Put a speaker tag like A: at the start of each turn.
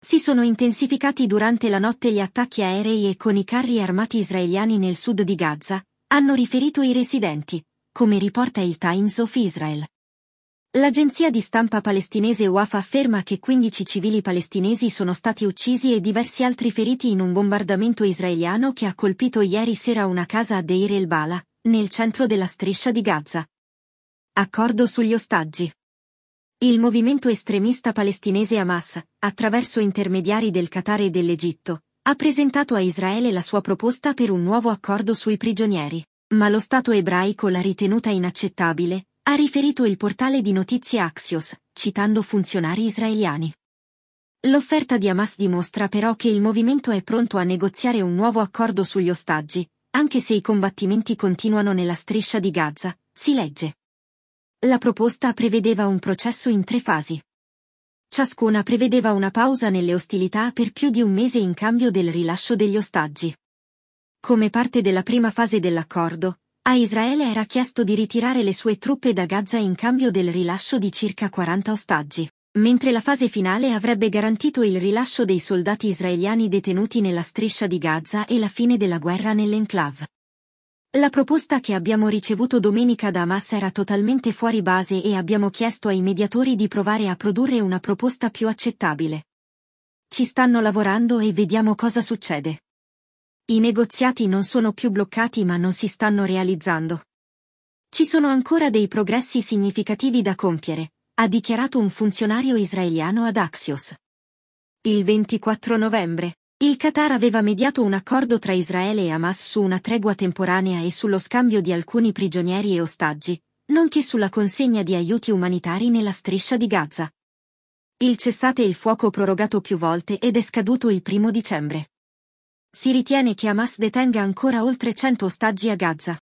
A: Si sono intensificati durante la notte gli attacchi aerei e con i carri armati israeliani nel sud di Gaza, hanno riferito i residenti, come riporta il Times of Israel. L'agenzia di stampa palestinese Wafa afferma che 15 civili palestinesi sono stati uccisi e diversi altri feriti in un bombardamento israeliano che ha colpito ieri sera una casa a Deir el-Bala, nel centro della striscia di Gaza. Accordo sugli ostaggi. Il movimento estremista palestinese Hamas, attraverso intermediari del Qatar e dell'Egitto, ha presentato a Israele la sua proposta per un nuovo accordo sui prigionieri, ma lo Stato ebraico l'ha ritenuta inaccettabile, ha riferito il portale di notizie Axios, citando funzionari israeliani. L'offerta di Hamas dimostra però che il movimento è pronto a negoziare un nuovo accordo sugli ostaggi, anche se i combattimenti continuano nella striscia di Gaza, si legge. La proposta prevedeva un processo in 3 fasi. Ciascuna prevedeva una pausa nelle ostilità per più di un mese in cambio del rilascio degli ostaggi. Come parte della prima fase dell'accordo, a Israele era chiesto di ritirare le sue truppe da Gaza in cambio del rilascio di circa 40 ostaggi, mentre la fase finale avrebbe garantito il rilascio dei soldati israeliani detenuti nella striscia di Gaza e la fine della guerra nell'enclave. La proposta che abbiamo ricevuto domenica da Hamas era totalmente fuori base e abbiamo chiesto ai mediatori di provare a produrre una proposta più accettabile. Ci stanno lavorando e vediamo cosa succede. I negoziati non sono più bloccati ma non si stanno realizzando. Ci sono ancora dei progressi significativi da compiere, ha dichiarato un funzionario israeliano ad Axios. Il 24 novembre, il Qatar aveva mediato un accordo tra Israele e Hamas su una tregua temporanea e sullo scambio di alcuni prigionieri e ostaggi, nonché sulla consegna di aiuti umanitari nella striscia di Gaza. Il cessate il fuoco prorogato più volte ed è scaduto il 1 dicembre. Si ritiene che Hamas detenga ancora oltre 100 ostaggi a Gaza.